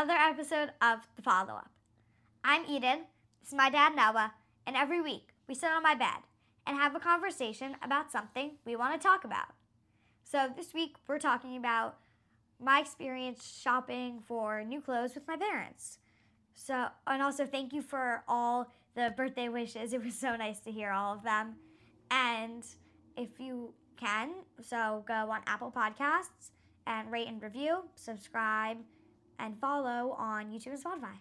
another episode of The Follow Up. I'm Eden, this is my dad Noah, and every week we sit on my bed and have a conversation about something we want to talk about. So this week we're talking about my experience shopping for new clothes with my parents. And also thank you for all the birthday wishes. It was so nice to hear all of them. And if you can, so go on Apple Podcasts and rate and review, subscribe, and follow on YouTube and Spotify.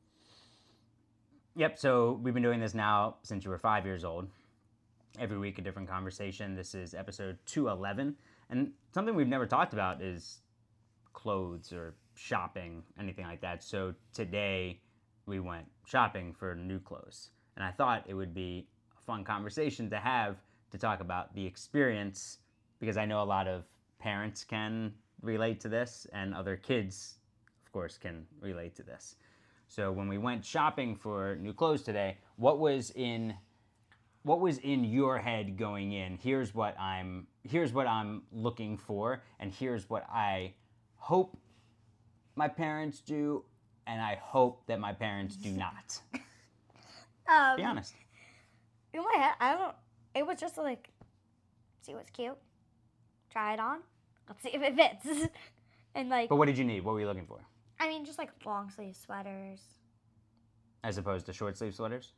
Yep, so we've been doing this now since you were 5 years old. Every week a different conversation. This is episode 211. And something we've never talked about is clothes or shopping, anything like that. So today we went shopping for new clothes. And I thought it would be a fun conversation to have to talk about the experience, because I know a lot of parents can relate to this and other kids, of course, can relate to this. So when we went shopping for new clothes today, what was in your head going in? Here's what I'm looking for, and here's what I hope my parents do, and I hope that my parents do not. Be honest. In my head, it was just like, see what's cute, try it on, let's see if it fits. And like. But what did you need? What were you looking for? I mean, just like long sleeve sweaters. As opposed to short sleeve sweaters?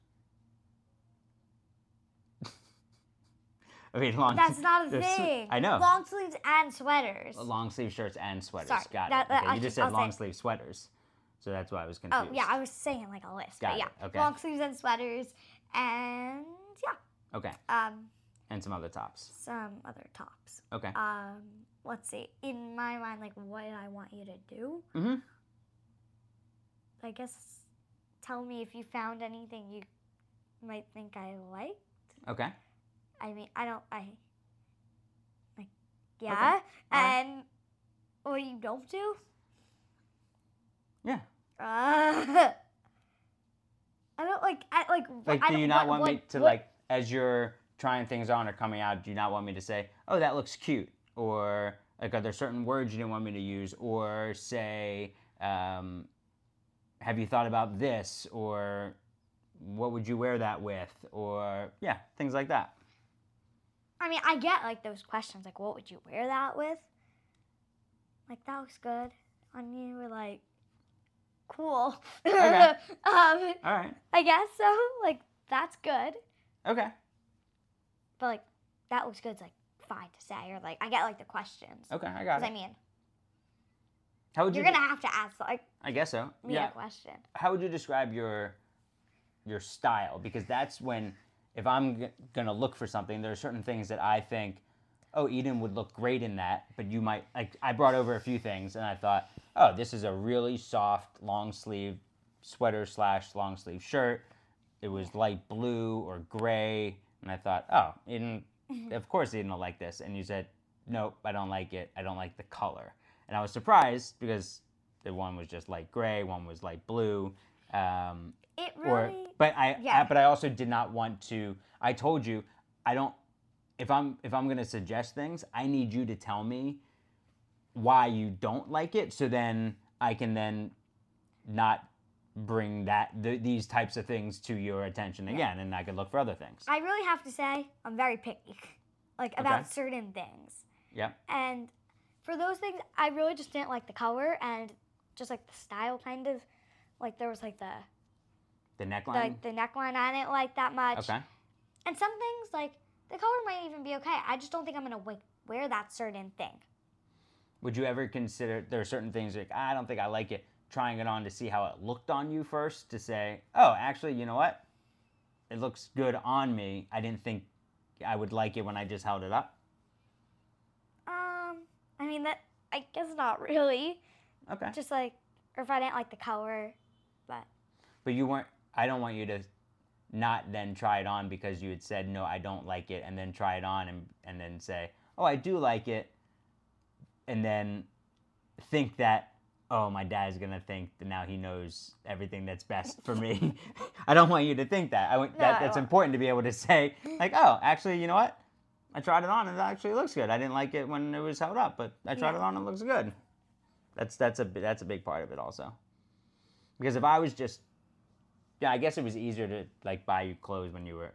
I mean, That's not a thing. I know. Long sleeves and sweaters. Long sleeve shirts and sweaters. Sorry, Got it. Okay, you just said long sleeve sweaters. So that's why I was confused. Oh, yeah, I was saying like a list. Got but yeah, it. Okay. Long sleeves and sweaters, and yeah. Okay. And some other tops. Some other tops. Okay. Let's see. In my mind, like, what I want you to do. Mm-hmm. I guess tell me if you found anything you might think I liked. Okay. I mean, yeah. Okay. And what you don't do? Yeah. I don't do you not want me to, like, as you're trying things on or coming out, do you not want me to say, oh, that looks cute? Or, like, are there certain words you didn't want me to use? Or say, have you thought about this? Or what would you wear that with? Or, yeah, things like that. I mean, I get, like, those questions, like, what would you wear that with? Like, that looks good on you, or, like, cool. Okay. All right. I guess so. Like, that's good. Okay. But, like, that looks good is, like, fine to say. Or, like, I get, like, the questions. Okay, I got it. I mean, how would you're going to have to ask, like, I guess so. me a question. How would you describe your style? Because that's when, if I'm going to look for something, there are certain things that I think, oh, Eden would look great in that, but you might, like, I brought over a few things, and I thought, oh, this is a really soft long sleeve sweater / long sleeve shirt. It was light blue or gray, and I thought, oh, Eden, of course Eden will like this. And you said, nope, I don't like it. I don't like the color. And I was surprised because the one was just light gray, one was light blue. It really, but I also did not want to. I told you, I don't. If I'm gonna suggest things, I need you to tell me why you don't like it, so then I can then not bring these types of things to your attention again, and I can look for other things. I really have to say, I'm very picky, like, about certain things. Yeah. And for those things, I really just didn't like the color and just, like, the style, kind of. Like, there was, like, the neckline? Like, the neckline, I didn't like that much. Okay. And some things, like, the color might even be okay. I just don't think I'm going to wear that certain thing. Would you ever consider, there are certain things like, I don't think I like it, trying it on to see how it looked on you first, to say, oh, actually, you know what? It looks good on me. I didn't think I would like it when I just held it up. I mean, I guess not really. Okay. Just, like, or if I didn't like the color, but you weren't, I don't want you to not then try it on because you had said, no, I don't like it, and then try it on and then say, oh, I do like it, and then think that, oh, my dad's going to think that now he knows everything that's best for me. I don't want you to think that. That's important to be able to say, like, oh, actually, you know what? I tried it on and it actually looks good. I didn't like it when it was held up, but I tried it on and it looks good. That's a big part of it also. Because if I was just, yeah, I guess it was easier to like buy you clothes when you were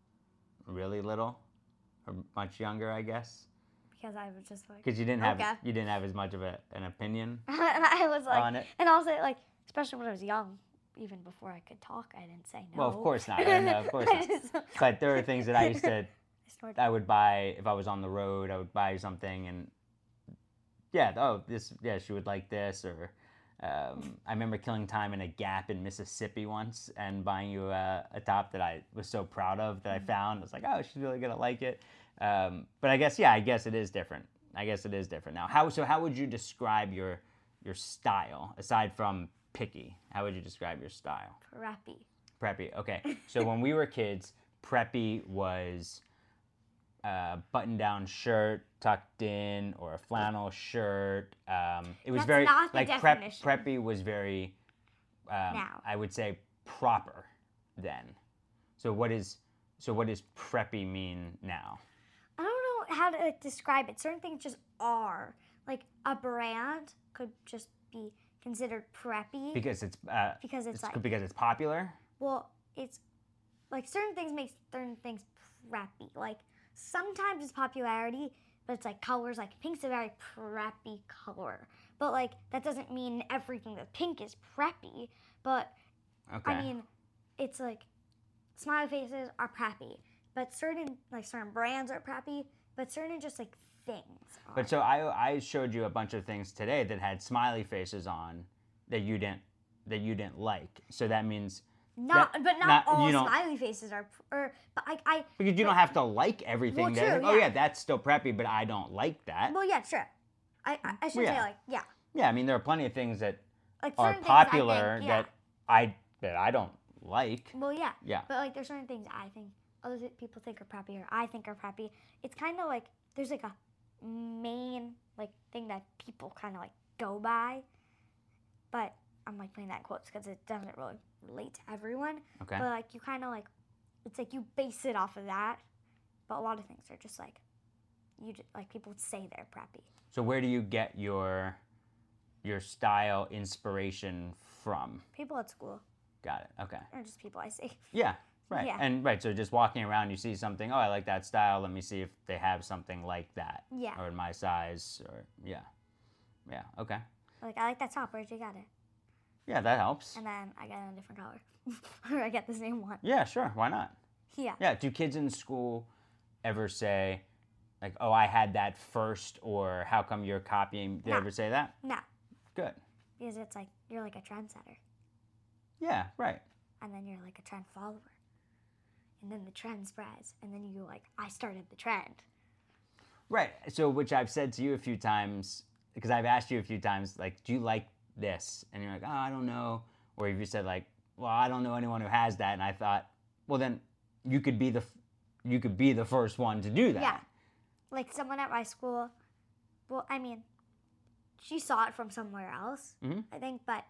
really little or much younger, I guess. Because I was just like, Because you didn't have as much of an opinion and I was like, on it. and also like, especially when I was young, even before I could talk, I didn't say no. Well, of course not. No, of course not. But there are things that I used to, I would buy if I was on the road. I would buy something, and yeah, oh, this, yeah, she would like this, or I remember killing time in a Gap in Mississippi once and buying you a top that I was so proud of that I found. I was like, oh, she's really gonna like it. But I guess it is different. I guess it is different now. How would you describe your style aside from picky? How would you describe your style? Preppy. Okay. So when we were kids, preppy was button-down shirt tucked in, or a flannel shirt. It was That's very not the like definition. preppy was very. Now. I would say proper then. So what does preppy mean now? I don't know how to like describe it. Certain things just are. Like a brand could just be considered preppy Because it's because it's like, because it's popular. well, it's like certain things make certain things preppy. Like sometimes it's popularity, but it's like colors. Like pink's a very preppy color, but like that doesn't mean everything that pink is preppy. But Okay. I mean, it's like smiley faces are preppy, but certain brands are preppy, but certain just like things are. But so I showed you a bunch of things today that had smiley faces on that you didn't like. So that means not all you don't, smiley faces are, but I because you don't have to like everything. Well, that, true, like, oh yeah. yeah, that's still preppy, but I don't like that. well, yeah, sure. I should Yeah. say like, yeah, Yeah, I mean there are plenty of things that like are certain things I popular think, yeah. that I don't like. Well, yeah. Yeah. But like, there's certain things I think other people think are preppy, or I think are preppy. It's kind of like there's like a main like thing that people kind of like go by, but I'm like putting that in quotes because it doesn't really relate to everyone. Okay. But like you kind of like, it's like you base it off of that. But a lot of things are just like, like people would say they're preppy. So where do you get your style inspiration from? People at school, Got it. Okay. or just people I see. Yeah. Right. Yeah. And right. So just walking around, you see something. Oh, I like that style. Let me see if they have something like that. Yeah. Or in my size. Or yeah. Yeah. Okay. Like I like that top. Where'd you get it? Yeah, that helps. And then I get it in a different color, or I get the same one. Yeah. Sure. Why not? Yeah. Yeah. Do kids in school ever say, like, "Oh, I had that first," or "How come you're copying?" Did they No. ever say that? No, Good. because it's like you're like a trendsetter, Yeah. Right. and then you're like a trend follower, and then the trend spreads, and then you like, I started the trend. Right. So, which I've said to you a few times, because I've asked you a few times, like, do you like this? And you're like, oh, I don't know. Or if you said like, well, I don't know anyone who has that, and I thought, well, then you could be the first one to do that. Yeah. Like someone at my school, well, I mean, she saw it from somewhere else, Mhm. I think, but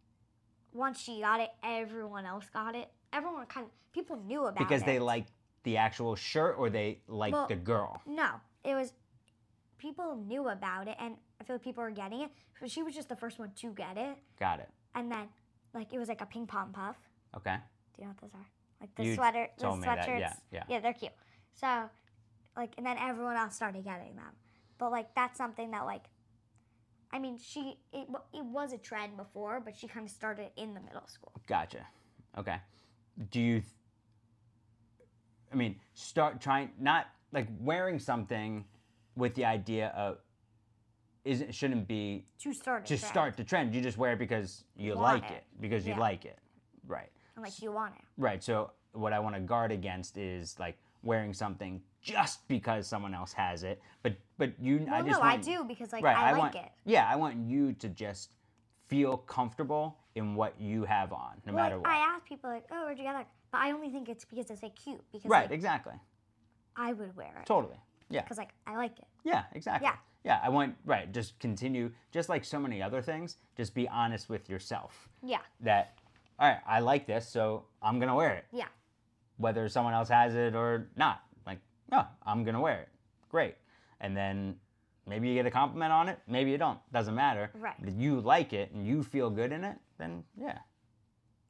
once she got it, everyone else got it. Everyone people knew about it. Because they liked the actual shirt, or they liked Well, the girl. No, it was, people knew about it, and I feel like people were getting it. But she was just the first one to get it, Got it. and then like it was like a ping pong puff. Okay. Do you know what those are? Like the You sweater, the told me that, sweatshirts. yeah. Yeah, they're cute. So, like, and then everyone else started getting them. But like, that's something that like, I mean, it was a trend before, but she kind of started in the middle school. Gotcha. Okay. Do you? I mean, start trying, not like wearing something with the idea of shouldn't be To start. to start the trend. You just wear it because you Want like it. it. Because you Yeah. like it. Right. And like you want it. Right. So what I want to guard against is like wearing something just because someone else has it. But you Well, I just no, I want, do because like right, I like want, it. Yeah, I want you to just feel comfortable in what you have on, no matter Like, what. I ask people like, oh, where'd you get that? But I only think it's because it's like cute. Because Right, like, exactly. I would wear it. Totally. Yeah. Because like I like it. Yeah, exactly. Yeah. Yeah, I want, right, just continue, just like so many other things, just be honest with yourself. Yeah. That, all right, I like this, so I'm going to wear it. Yeah. Whether someone else has it or not. Like, no, I'm going to wear it. Great. And then maybe you get a compliment on it, maybe you don't. Doesn't matter. Right. But you like it and you feel good in it, then yeah,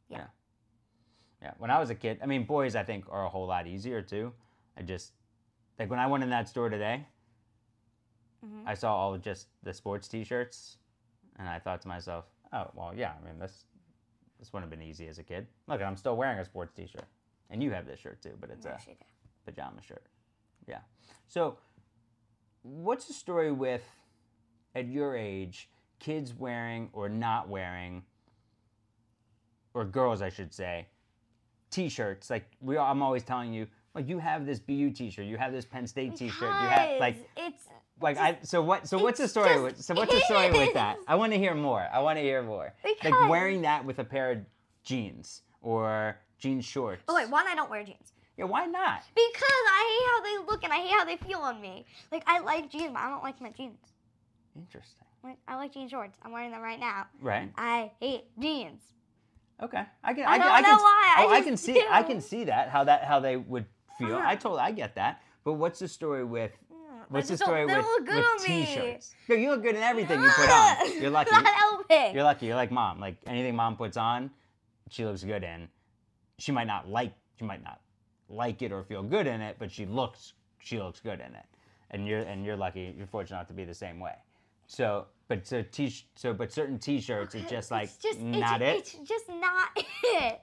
Yeah. Yeah. When I was a kid, I mean, boys I think are a whole lot easier too. I just like when I went in that store today, Mm-hmm. I saw all just the sports T-shirts, and I thought to myself, oh well, yeah. I mean, this wouldn't have been easy as a kid. Look, I'm still wearing a sports T-shirt, and you have this shirt too, but it's Yes, you do. a pajama shirt. Yeah. So, what's the story with at your age, kids wearing or not wearing, or girls, I should say, T-shirts? Like I'm always telling you, like you have this BU T-shirt, you have this Penn State T-shirt, you have like it's like so what's the story with that? I want to hear more. Because, Like wearing that with a pair of jeans or jean shorts. Oh wait, one, I don't wear jeans. Yeah, why not? Because I hate how they look and I hate how they feel on me. Like I like jeans, but I don't like my jeans. Interesting. Like I like jean shorts. I'm wearing them right now. Right. I hate jeans. Okay. I don't know why. I can just see do. I can see that how they would feel. Uh-huh. I get that. But what's the story with What's the They just story they with, look good with on me. T-shirts? No, you look good in everything you put on. You're lucky. Not helping. You're lucky. You're like mom. Like anything mom puts on, she looks good in. She might not like it or feel good in it, but she looks good in it. And you're lucky. You're fortunate enough to be the same way. But certain T-shirts, it's just like not it. It's just not it.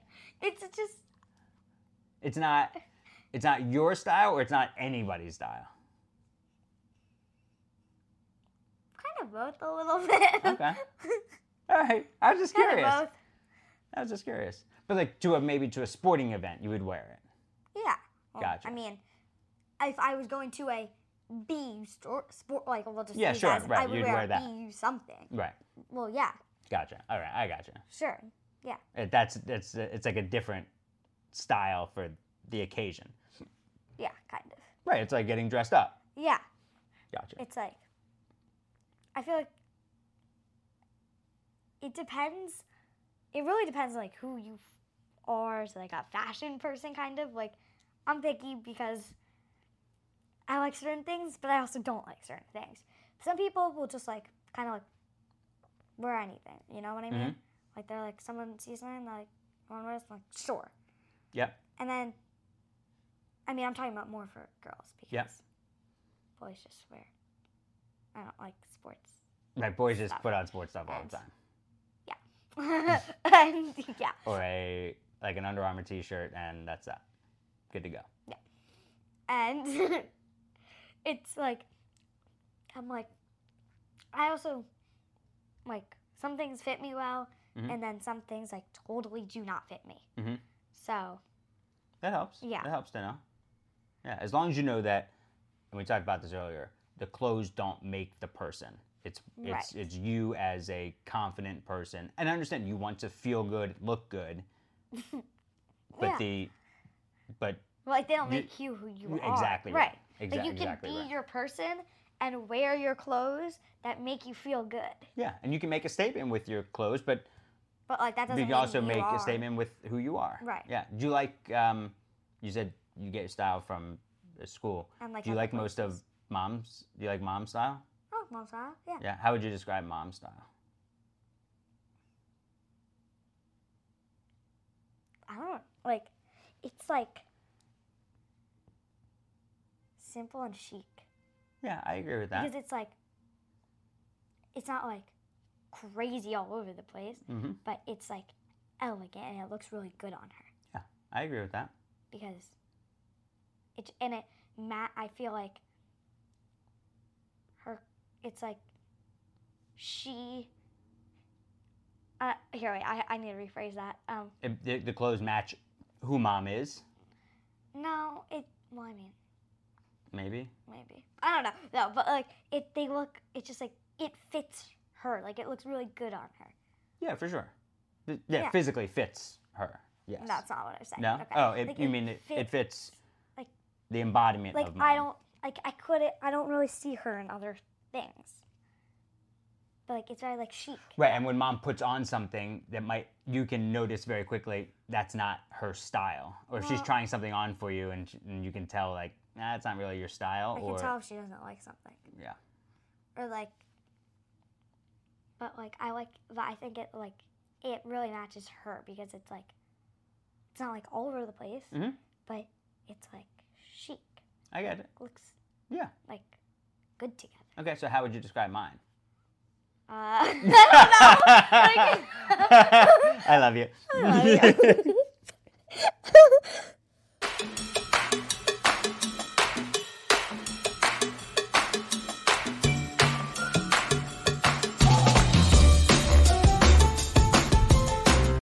It's not your style, or it's not anybody's style. Kind of both a little bit. Okay. All right. I was just Kind curious. of both. I was just curious. But like maybe to a sporting event, you would wear it. Yeah. Well, Gotcha. I mean, if I was going to a BU sport, like we'll just Yeah, use sure, as, right, I would you'd wear wear a that. BU something. Right. Well, yeah, Gotcha. All right. I gotcha. sure, yeah. It's like a different style for the occasion. Yeah, kind of. Right. It's like getting dressed up. Yeah, Gotcha. it's like, I feel like it depends. It really depends on like who you are. So like a fashion person, kind of like I'm picky because I like certain things, but I also don't like certain things. Some people will just like kind of like wear anything. You know what I mean? Mhm. Like they're like someone sees something they're like, "Want to wear this?" I'm like, sure. Yep. And then, I mean, I'm talking about more for girls because Yep. boys just wear. I don't like sports. Right. Boys just Stuff. put on sports stuff all the time. And yeah. Or like an Under Armour T-shirt, and that's that. Good to go. And it's like, I'm like, I also, like, some things fit me well, Mhm. and then some things, like, totally do not fit me. Mhm. So, That helps. Yeah. That helps to know. Yeah. As long as you know that, and we talked about this earlier, the clothes don't make the person. Right. It's you as a confident person. And I understand you want to feel good, look good. But yeah. but Like, they don't you- make you who you are. exactly Right. right. Like, you can Exactly be right. your person and wear your clothes that make you feel good. Yeah, and you can make a statement with your clothes, but But, like, that doesn't you mean can also you make are. a statement with who you are. Right. Yeah. Do you like? You said you get your style from school. And, like, Do you other like most of mom's? Do you like mom's style? Oh, mom's style? Yeah. Yeah. How would you describe mom's style? I don't know. Like, it's like simple and chic. Yeah, I agree with that. Because it's like, it's not like crazy all over the place, Mm-hmm. but it's like elegant and it looks really good on her. Yeah, I agree with that. Because I feel like it's like she, here, wait, I need to rephrase that. The clothes match who mom is. No, well, I mean, Maybe. I don't know. No, but like, it's just like, it fits her. Like, it looks really good on her. Yeah, for sure. Yeah, Yeah. physically fits her. Yes. That's not what I was saying. No. Okay. Oh, Like, you mean it fits like- the embodiment Like, of mom. I don't really see her in other things. But like, it's very like chic. Right, and when mom puts on something you can notice very quickly that's not her style, or if she's Well- trying something on for you, and you can tell like, nah, it's not really your style, I or can tell if she doesn't like something. yeah, Or like, but like, but I think it really matches her because it's like, it's not like all over the place, Mhm. but it's like chic. I get it. Looks Yeah. like good together. Okay, so how would you describe mine? I don't know. I love you. I love you.